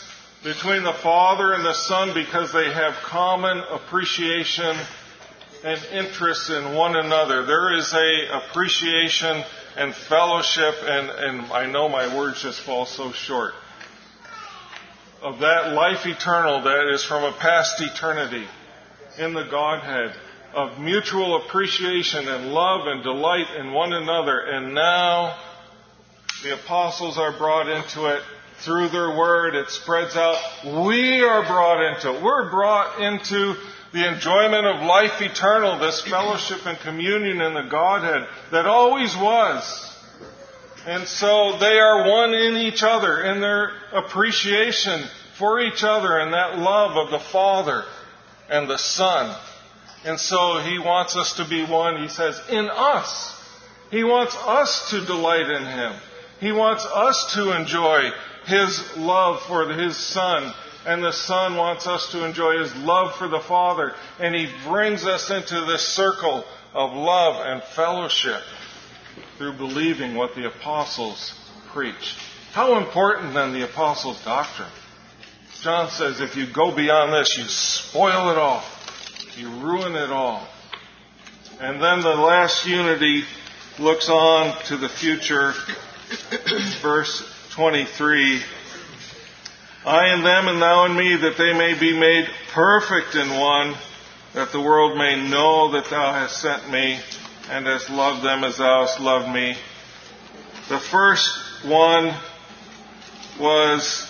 between the Father and the Son because they have common appreciation and interest in one another. There is a appreciation and fellowship, and, and I know my words just fall so short, of that life eternal that is from a past eternity in the Godhead, of mutual appreciation and love and delight in one another. And now the apostles are brought into it through their word. It spreads out. We are brought into it. We're brought into the enjoyment of life eternal, this fellowship and communion in the Godhead that always was. And so they are one in each other in their appreciation for each other and that love of the Father and the Son. And so He wants us to be one, He says, in us. He wants us to delight in Him. He wants us to enjoy His love for His Son. And the Son wants us to enjoy His love for the Father. And He brings us into this circle of love and fellowship through believing what the apostles preached. How important then the apostles' doctrine? John says if you go beyond this, you spoil it all. You ruin it all. And then the last unity looks on to the future. Verse twenty-three. I in them and thou in me, that they may be made perfect in one, that the world may know that thou hast sent me, and hast loved them as thou hast loved me. The first one was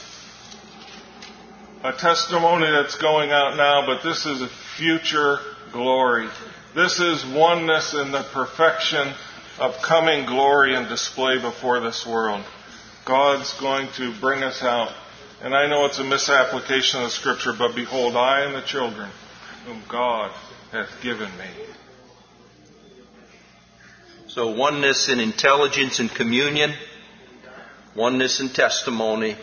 a testimony that's going out now, but this is a future glory. This is oneness in the perfection of coming glory and display before this world. God's going to bring us out. And I know it's a misapplication of Scripture, but behold, I and the children whom God hath given me. So oneness in intelligence and communion, oneness in testimony.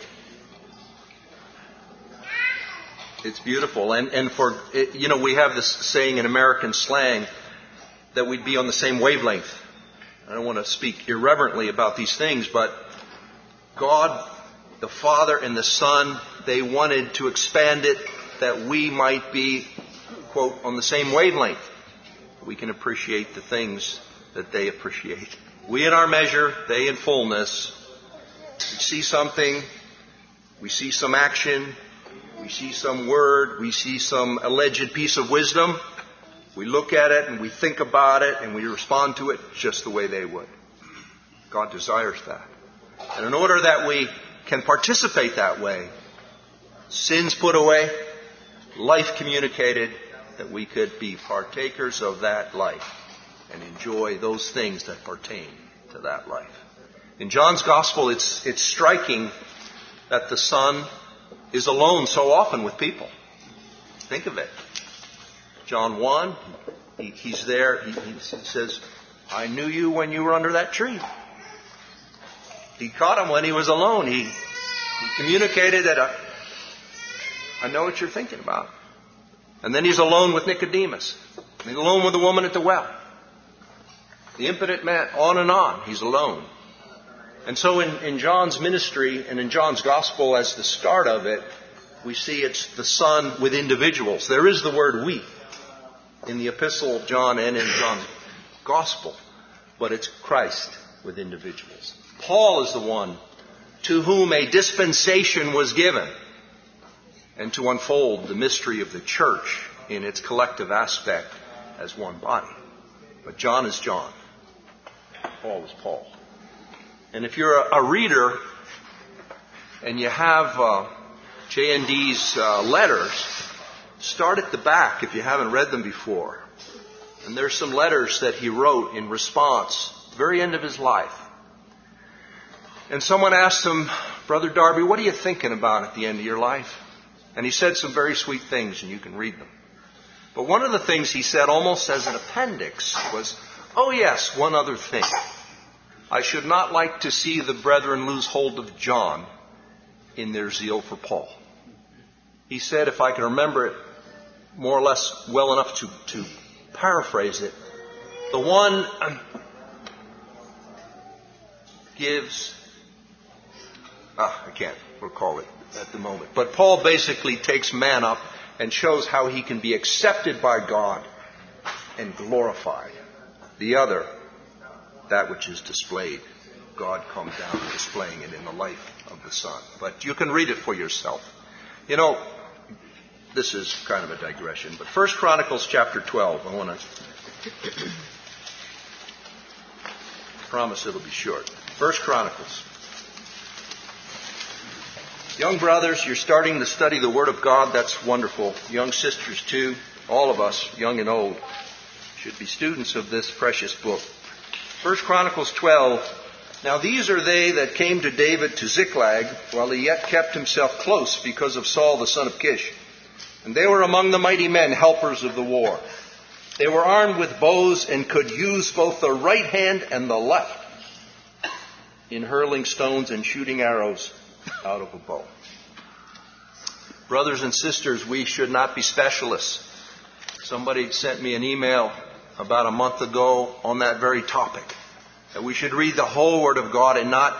It's beautiful. And, and for, you know, we have this saying in American slang that we'd be on the same wavelength. I don't want to speak irreverently about these things, but God, the Father and the Son, they wanted to expand it that we might be, quote, on the same wavelength. We can appreciate the things that they appreciate. We in our measure, they in fullness. We see something, we see some action, we see some word, we see some alleged piece of wisdom. We look at it and we think about it and we respond to it just the way they would. God desires that. And in order that we can participate that way, sins put away, life communicated, that we could be partakers of that life and enjoy those things that pertain to that life. In John's Gospel, it's, it's striking that the Son is alone so often with people. Think of it. John one, he, he's there, he, he says, I knew you when you were under that tree. He caught him when he was alone. He, he communicated that I, I know what you're thinking about. And then he's alone with Nicodemus. He's alone with the woman at the well. The impotent man, on and on, he's alone. And so in, in John's ministry and in John's Gospel as the start of it, we see it's the Son with individuals. There is the word we in the epistle of John and in John's Gospel, but it's Christ with individuals. Paul is the one to whom a dispensation was given and to unfold the mystery of the church in its collective aspect as one body. But John is John. Paul is Paul. And if you're a, a reader and you have uh, J N D's uh, letters, start at the back if you haven't read them before. And there's some letters that he wrote in response, very end of his life. And someone asked him, Brother Darby, what are you thinking about at the end of your life? And he said some very sweet things, and you can read them. But one of the things he said almost as an appendix was, oh yes, one other thing. I should not like to see the brethren lose hold of John in their zeal for Paul. He said, if I can remember it more or less well enough to, to paraphrase it, the one um, gives Ah, I can't recall it at the moment. But Paul basically takes man up and shows how he can be accepted by God and glorified. The other, that which is displayed, God comes down and displaying it in the life of the Son. But you can read it for yourself. You know, this is kind of a digression, but First Chronicles chapter twelve, I want to promise it'll be short. First Chronicles. Young brothers, you're starting to study the Word of God. That's wonderful. Young sisters, too. All of us, young and old, should be students of this precious book. First Chronicles twelve. Now these are they that came to David to Ziklag, while he yet kept himself close because of Saul the son of Kish. And they were among the mighty men, helpers of the war. They were armed with bows and could use both the right hand and the left in hurling stones and shooting arrows out of a bow. Brothers and sisters, we should not be specialists. Somebody sent me an email about a month ago on that very topic. That we should read the whole Word of God and not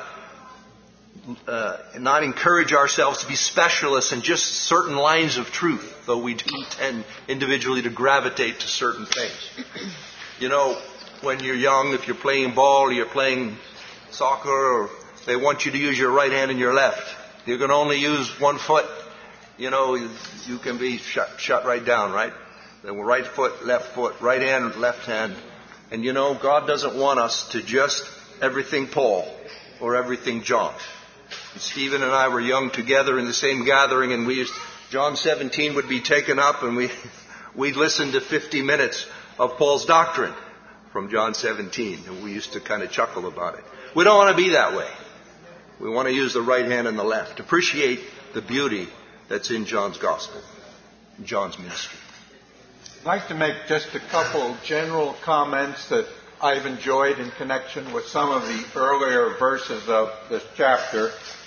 uh, not encourage ourselves to be specialists in just certain lines of truth, though we do tend individually to gravitate to certain things. You know, when you're young, if you're playing ball or you're playing soccer, or they want you to use your right hand and your left. You can only use one foot. You know, you can be shut, shut right down, right? Then right foot, left foot, right hand, left hand. And you know, God doesn't want us to just everything Paul or everything John. And Stephen and I were young together in the same gathering, and we used, John seventeen would be taken up, and we we'd listen to fifty minutes of Paul's doctrine from John seventeen, and we used to kind of chuckle about it. We don't want to be that way. We want to use the right hand and the left. Appreciate the beauty that's in John's gospel, John's ministry. I'd like to make just a couple general comments that I've enjoyed in connection with some of the earlier verses of this chapter.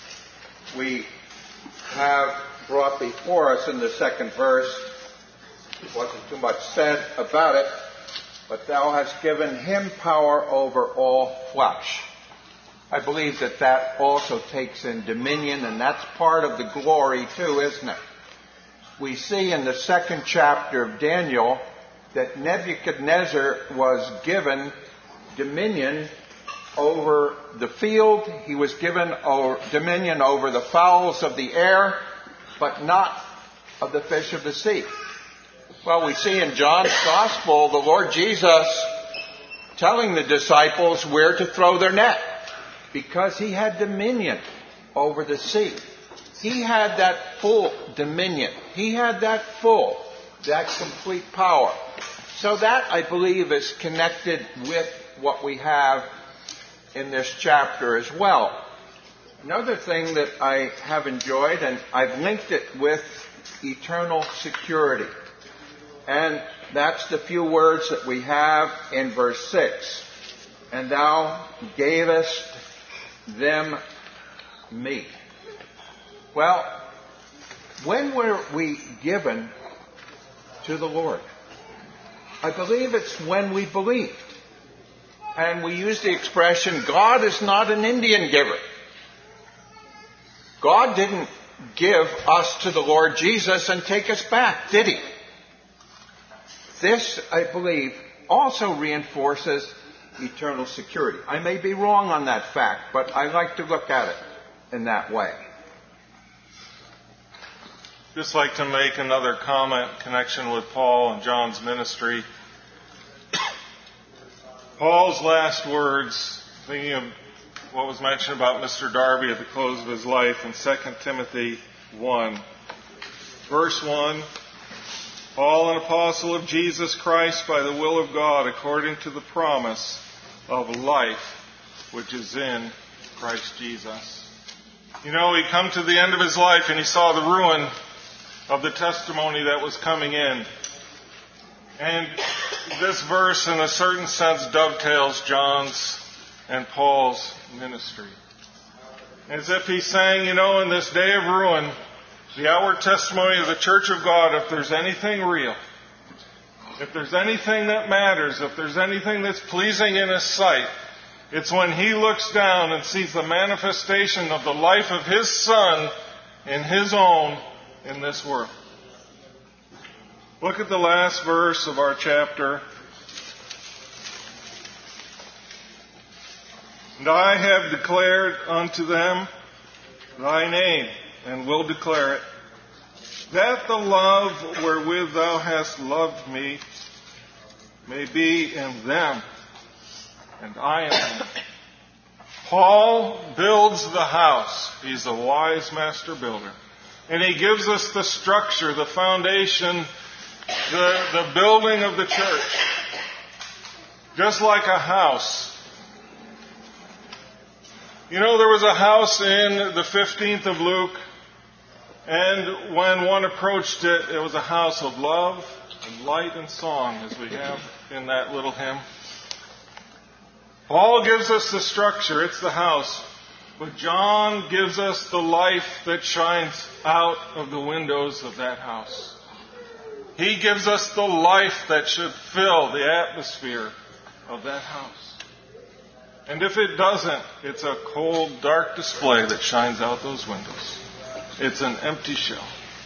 We have brought before us in the second verse, wasn't too much said about it, but thou hast given him power over all flesh. I believe that that also takes in dominion, and that's part of the glory too, isn't it? We see in the second chapter of Daniel that Nebuchadnezzar was given dominion over the field. He was given dominion over the fowls of the air, but not of the fish of the sea. Well, we see in John's Gospel the Lord Jesus telling the disciples where to throw their net, because he had dominion over the sea. He had that full dominion. He had that full, that complete power. So that, I believe, is connected with what we have in this chapter as well. Another thing that I have enjoyed, and I've linked it with eternal security. And that's the few words that we have in verse six. And thou gavest them me. Well, when were we given to the Lord? I believe it's when we believed. And we use the expression, God is not an Indian giver. God didn't give us to the Lord Jesus and take us back, did he? This, I believe, also reinforces eternal security. I may be wrong on that fact, but I like to look at it in that way. Just like to make another comment in connection with Paul and John's ministry. Paul's last words, thinking of what was mentioned about Mister Darby at the close of his life in Second Timothy one. Verse one, Paul, an apostle of Jesus Christ by the will of God, according to the promise of life which is in Christ Jesus. You know, he come to the end of his life and he saw the ruin of the testimony that was coming in. And this verse, in a certain sense, dovetails John's and Paul's ministry. As if he's saying, you know, in this day of ruin, the outward testimony of the church of God, if there's anything real, if there's anything that matters, if there's anything that's pleasing in His sight, It's when he looks down and sees the manifestation of the life of his Son in his own in this world. Look at the last verse of our chapter. And I have declared unto them thy name, and will declare it, that the love wherewith thou hast loved me may be in them, and I in them. Paul builds the house. He's a wise master builder. And he gives us the structure, the foundation, the, the building of the church. Just like a house. You know, there was a house in the fifteenth of Luke, and when one approached it, it was a house of love and light and song, as we have in that little hymn. Paul gives us the structure, it's the house. But John gives us the life that shines out of the windows of that house. He gives us the life that should fill the atmosphere of that house. And if it doesn't, it's a cold, dark display that shines out those windows. It's an empty shell.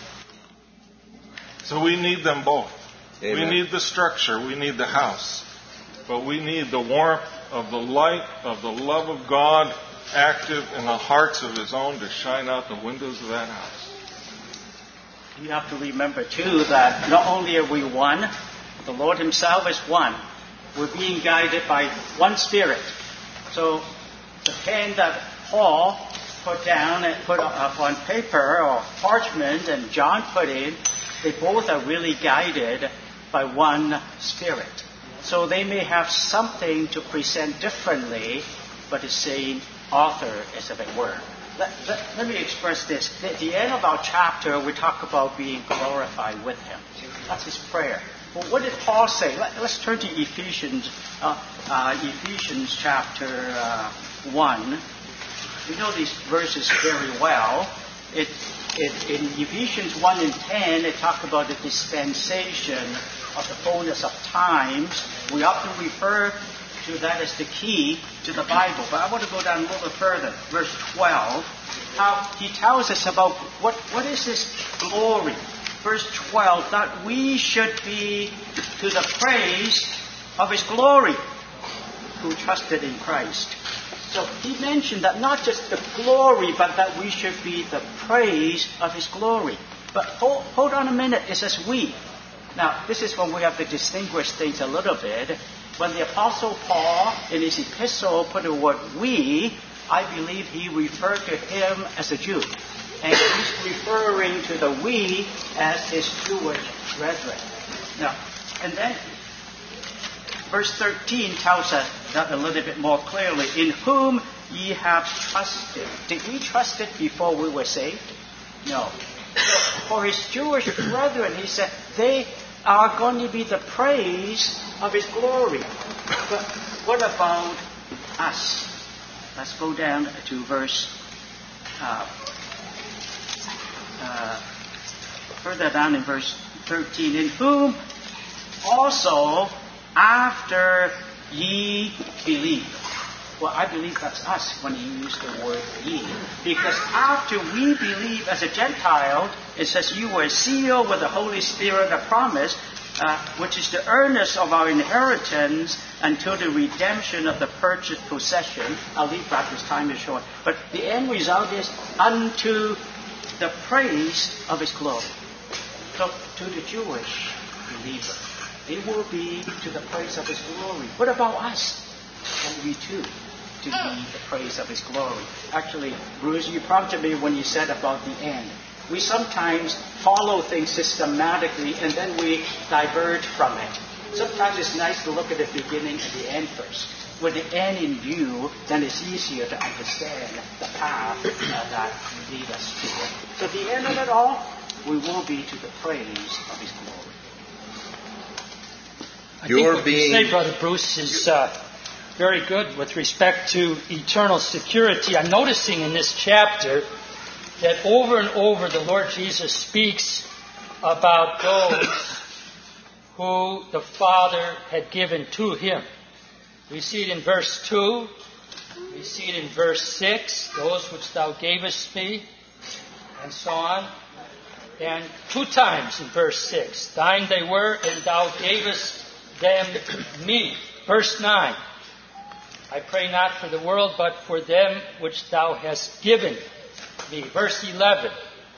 So we need them both. Amen. We need the structure, we need the house. But we need the warmth of the light of the love of God active in the hearts of His own to shine out the windows of that house. You have to remember, too, that not only are we one, the Lord Himself is one. We're being guided by one Spirit. So the pen that Paul put down and put up on paper or parchment and John put in, they both are really guided by one Spirit. So they may have something to present differently, but the same author, as it were. Let, let, let me express this. At the end of our chapter, we talk about being glorified with Him. That's his prayer. Well, what did Paul say? Let, let's turn to Ephesians, uh, uh, Ephesians chapter uh, one. We know these verses very well. It, it, in Ephesians one and ten, it talks about the dispensation of the fullness of times. We often refer to that as the key to the Bible. But I want to go down a little further. Verse twelve. How he tells us about what, what is this glory. Verse twelve, that we should be to the praise of His glory, who trusted in Christ. So he mentioned that not just the glory, but that we should be the praise of His glory. But hold, hold on a minute, it says we. Now, this is when we have to distinguish things a little bit. When the Apostle Paul in his epistle put the word we, I believe he referred to him as a Jew. And he's referring to the we as his Jewish brethren. Now, and then verse thirteen tells us that a little bit more clearly. In whom ye have trusted. Did we trust it before we were saved? No. So for his Jewish brethren, he said, they are going to be the praise of His glory. But what about us? Let's go down to verse uh, uh, further down in verse thirteen. In whom also after ye believe. Well, I believe that's us when he used the word ye. Because after we believe as a Gentile, it says you were sealed with the Holy Spirit of promise, uh, which is the earnest of our inheritance until the redemption of the purchased possession. I'll leave that because time is short. But the end result is unto the praise of His glory. So to the Jewish believer, it will be to the praise of His glory. What about us? And we too, to be the praise of His glory. Actually, Bruce, you prompted me when you said about the end. We sometimes follow things systematically and then we diverge from it. Sometimes it's nice to look at the beginning and the end first. With the end in view, then it's easier to understand the path uh, that lead us to it. So at the end of it all, we will be to the praise of His glory. I think what you say, Brother Bruce, is uh, very good with respect to eternal security. I'm noticing in this chapter that over and over the Lord Jesus speaks about those who the Father had given to Him. We see it in verse two, We see it in verse six, those which thou gavest me, and so on. And two times in verse six, thine they were, and thou gavest them me. Verse nine, I pray not for the world, but for them which thou hast given me. Verse eleven,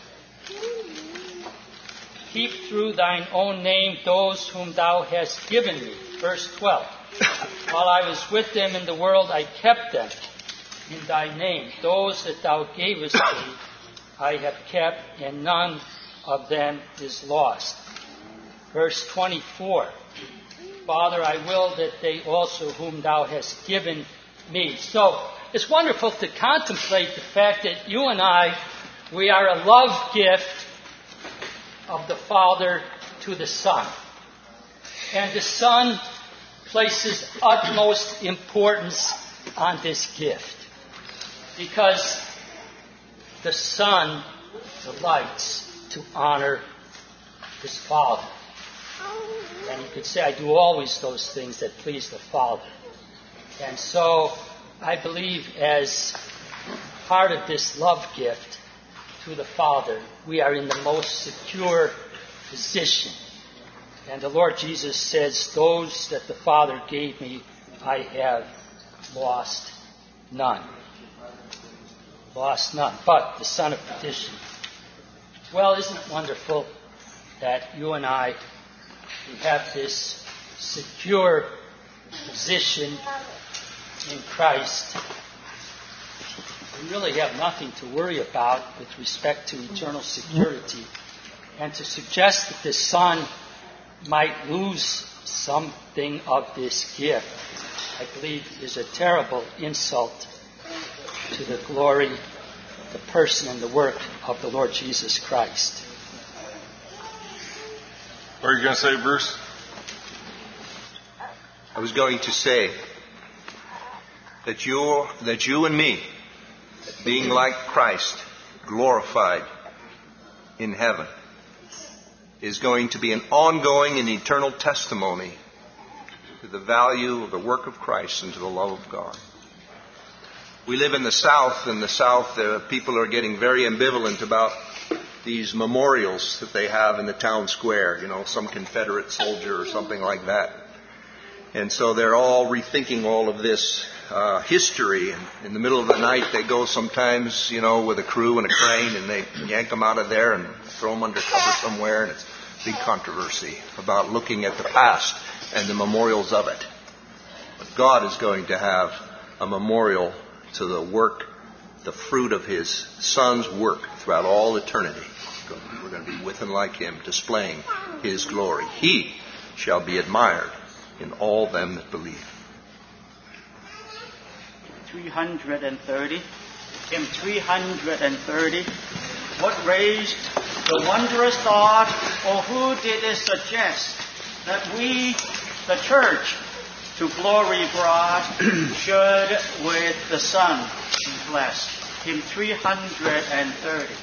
keep through thine own name those whom thou hast given me. Verse twelve, while I was with them in the world, I kept them in thy name. Those that thou gavest me, I have kept, and none of them is lost. Verse twenty-four, Father, I will that they also whom thou hast given me. So it's wonderful to contemplate the fact that you and I, we are a love gift of the Father to the Son. And the Son places utmost importance on this gift, because the Son delights to honor his Father. And he could say, I do always those things that please the Father. And so I believe as part of this love gift to the Father, we are in the most secure position. And the Lord Jesus says, those that the Father gave me, I have lost none. Lost none. But the son of perdition. Well, isn't it wonderful that you and I, we have this secure position in Christ. We really have nothing to worry about with respect to eternal security. And to suggest that the Son might lose something of this gift, I believe, is a terrible insult to the glory, the person, and the work of the Lord Jesus Christ. What are you going to say, Bruce? I was going to say that you, that you and me, being like Christ, glorified in heaven, is going to be an ongoing and eternal testimony to the value of the work of Christ and to the love of God. We live in the South. In the South, uh, people are getting very ambivalent about these memorials that they have in the town square, you know, some Confederate soldier or something like that. And so they're all rethinking all of this uh, history. And in the middle of the night, they go sometimes, you know, with a crew and a crane, and they yank them out of there and throw them under cover somewhere. And it's a big controversy about looking at the past and the memorials of it. But God is going to have a memorial to the work, the fruit of His Son's work throughout all eternity. We're going to be with Him like Him, displaying His glory. He shall be admired in all them that believe. three hundred thirty. Hymn three hundred thirty. What raised the wondrous thought, or who did it suggest that we, the church, to glory brought, should with the Son be blessed? Hymn three hundred thirty.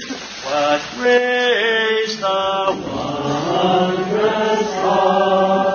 What raised the wondrous thought?